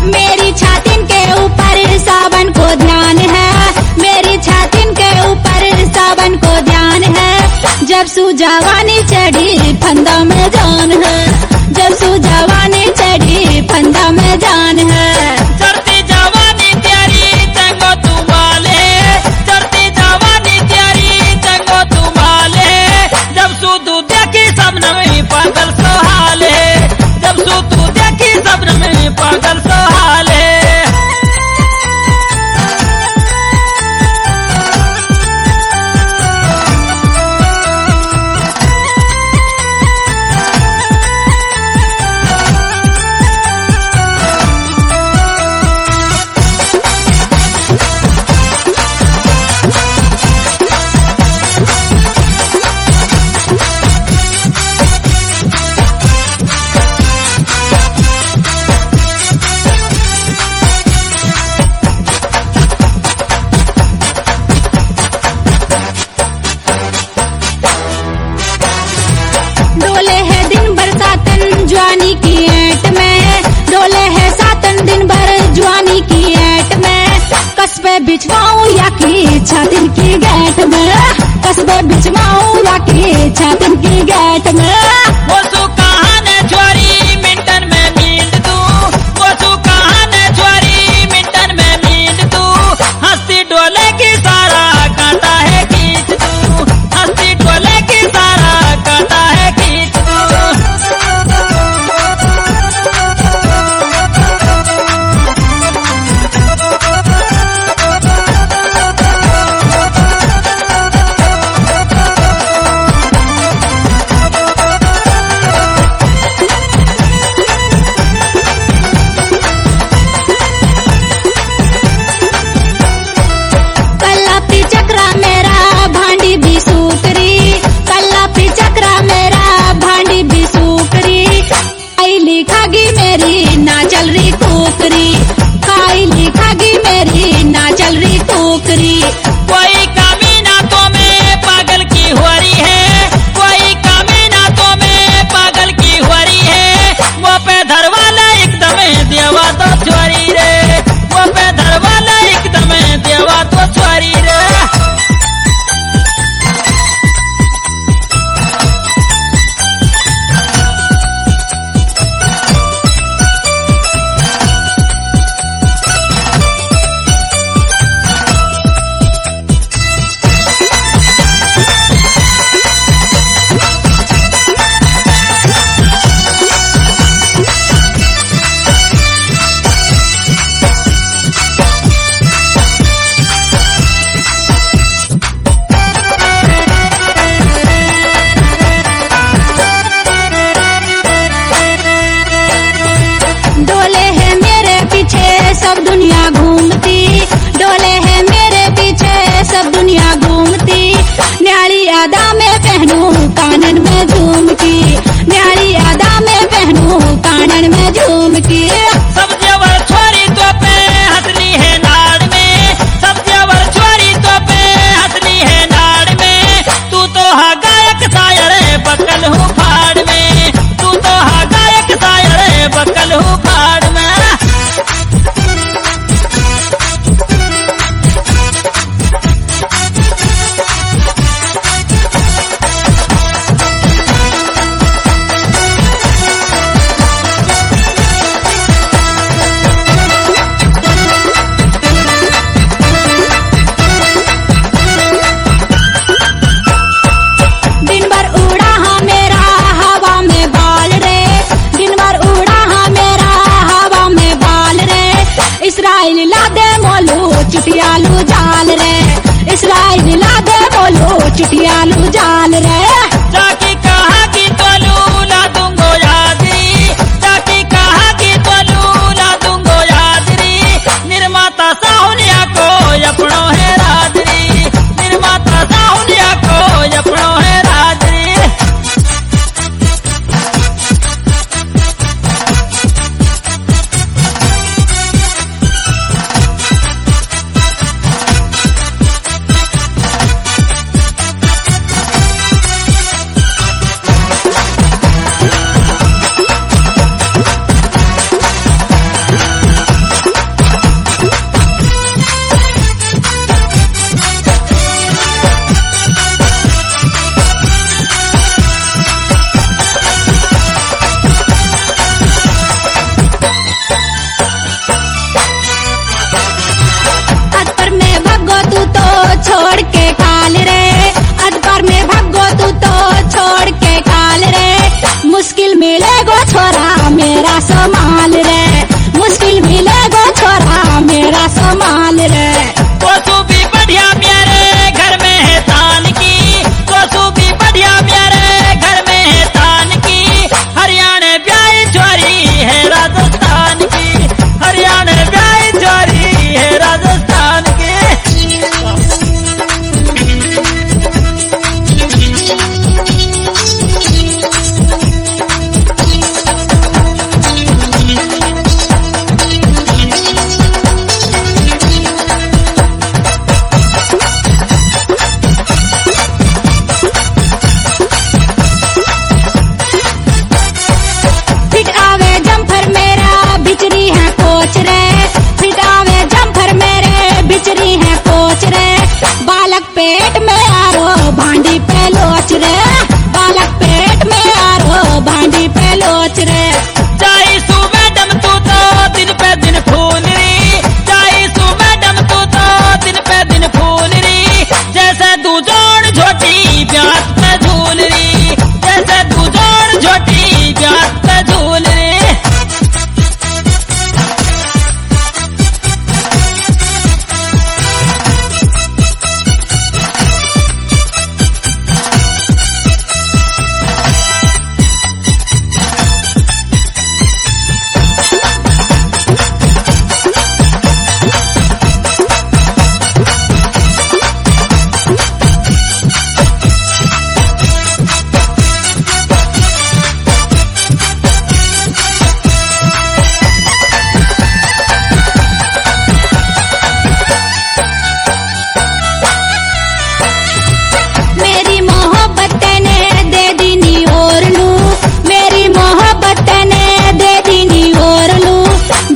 मेरी छातिन के ऊपर सावन को ध्यान है, मेरी छातिन के ऊपर सावन को ध्यान है। जब सू जवानी चढ़ी फंदा में जान है, जब सू जवानी चढ़ी फंदा में जान है। चढ़ती जवानी तेरी चंगो तू माले, चढ़ती जवानी तेरी चंगो तू माले। जब सू तू देखी सपन में पागल सोहाले, जब सू तू देखी सपन में पागल सोहाले। डोले है दिन भर सातन जवानी की ऐट में, डोले है सातन दिन भर जवानी की ऐट में। कस्बे बिछवाऊं या की छातिन की गैट में, कस्बे बिछवाऊं या की छातिन की गैट में। वो सू कहाँ ने छोरी मिंटन में मींद तू, वो सू कहाँ ने छोरी मिंटन में मींद तू। हंसती डोले की सारा कांटा है खींच तू, हंसती डोले की सारा कांटा है खींच तू। कल्लापी चक्रा मेरा भांडी भी सूकरी, कल्लापी चक्रा मेरा भांडी भी सूकरी। खाई लिखागी मेरी ना चल रही कुकरी, खाई लिखागी मेरी ना चल रही कुकरी। कोई कमी ना तो में पागल की हो रही है, कोई कमी ना तो में पागल की हो रही है। वो पे धरवाला एकदम देवा तो छोरी रे, वो पे धरवाला एकदम देवा तो छोरी रे। डोले है मेरे पीछे सब दुनिया घूमती, डोले है मेरे पीछे सब दुनिया घूमती। न्यारी आदा में पहनूं कानन में झूमकी, न्यारी आदा में पहनूं कानन में झूमकी। सब जेवर छोरी तो पे हंसली है नाड़ में, सब जेवर छोरी तो पे हंसली है नाड़ में। तू तो हा गायक शायर बकल हूँ फाड़ में, तू तो हा गायक शायर बकल हूँ फाड़ में।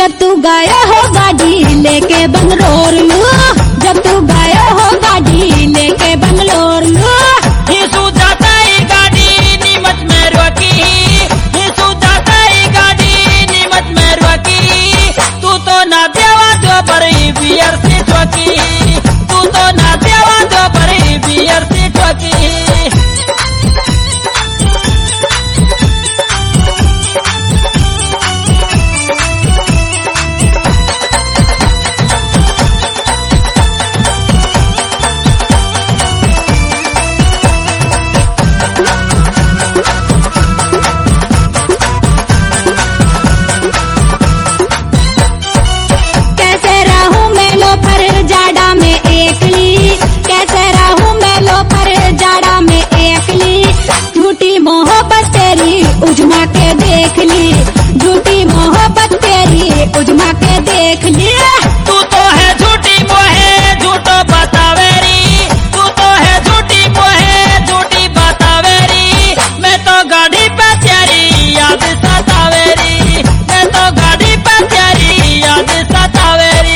जब तू गया हो गाड़ी लेके बंगलोर जब तू गया हो गाड़ी लेके बंगलोर हिसू जाता ही गाड़ी नीमच में रोकी, हिसू जाता ही गाड़ी नीमच में रोकी। तू तो ना देवा जो बड़ी बियर से ठोकी, तू तो ना देवा जो बड़ी बियर से ठोकी। कैसे रहूं मैं लोफर जाड़ा में एकली, कैसे रहूं मैं लोफर जाड़ा में एकली। झूठी मोहब्बत तेरी उजमा के देख ली, झूठी मोहब्बत तेरी उजमा के देख ली। तू तो है झूठी मोहे झूठो बतावेरी, तू तो है झूठी मोहे झूठी बतावेरी। मैं तो गाड़ी पे तेरी याद सतावेरी, मैं तो गाड़ी पे तेरी याद सतावेरी।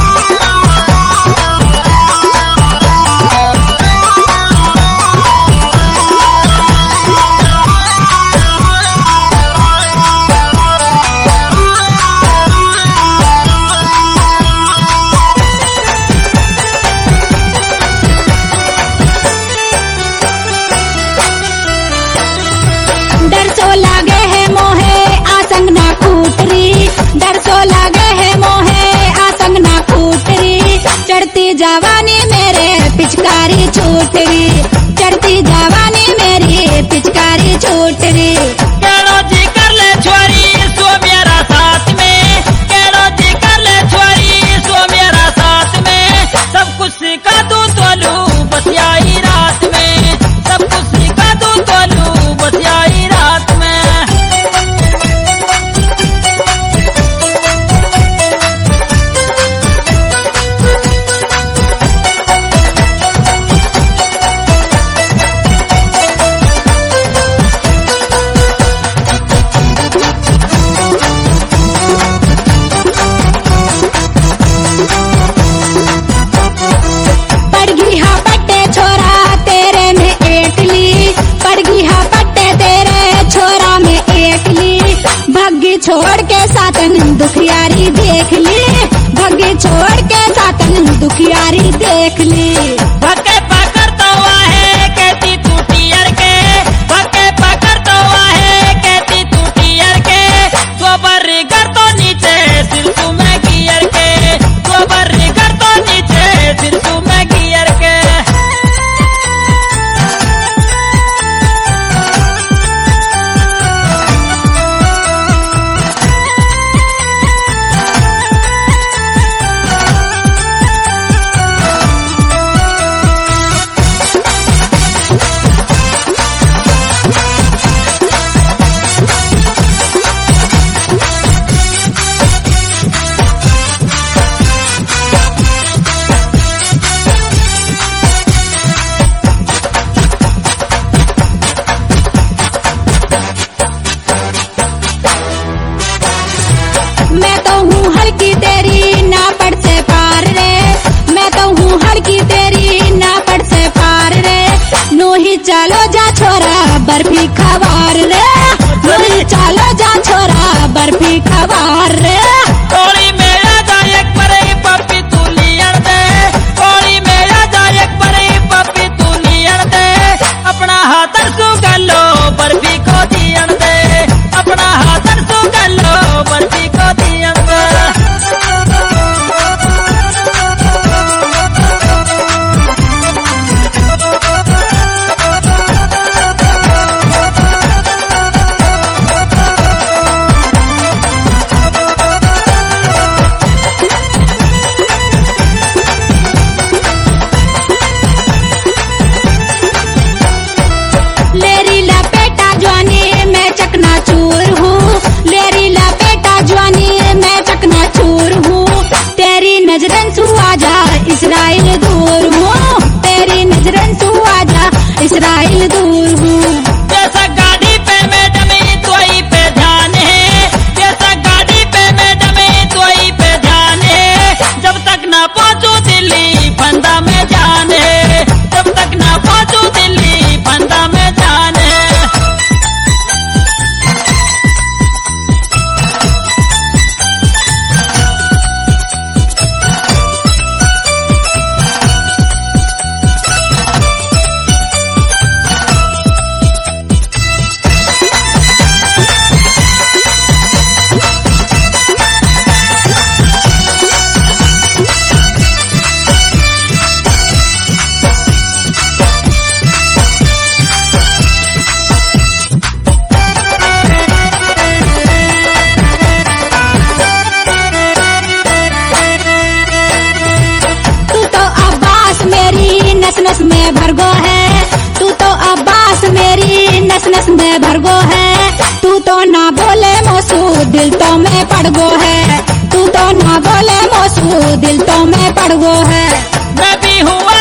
डर सो लागे है मोहे आसंग ना खूटरी, डर सो लागे है मोहे आसंग ना खूटरी। चढ़ती जवानी मेरे पिचकारी छूटरी, चढ़ती जवानी मेरी पिचकारी छूटरी। केड़ो जी कर ले छोरी सो मेरा साथ में, केड़ो जी कर ले छोरी सो मेरा साथ में। सब कुछ सिखा दूं तोलू बस आई रात में, सब कुछ सिखा दूं तोलू बस आई रात में। पड़ गई हा पट्टे छोरा तेरे में एकली, पड़ गई हा पट्टे तेरे छोरा में एकली। भग्गी छोड़ के सातन दुखियारी देख ली, भग्गी छोड़ के सातन दुखियारी देख ली। भक्के पकड़ता हुआ है कहती तू टियर के, भक्के पकड़ता हुआ है कहती तू टियर के। गोबर कर तो नीचे सिरसू में गियर के, गोबर कर तो नीचे सिरसू में गियर के। मैं तो हूँ हल्की तेरी ना पड़ से पार रे, मैं तो हूँ हल्की तेरी ना पड़ से पार रे। नो ही चलो जा छोरा बर्फी खवार रे, नो ही चलो जा छोरा बर्फी खवार रे। कोड़ी मेरा जायक परे पप्पी तू लियण दे, कोड़ी मेरा जायक परे पप्पी तू लियण दे। अपना हाथन सु गलो बर्फी को दियण दे, अपना हाथन सु गलो बर्फी को दियण दे। बोले मोसू दिल तो में पड़ गो है, तू तो ना बोले मोसू दिल तो में पड़ गो है। मैं भी हूँ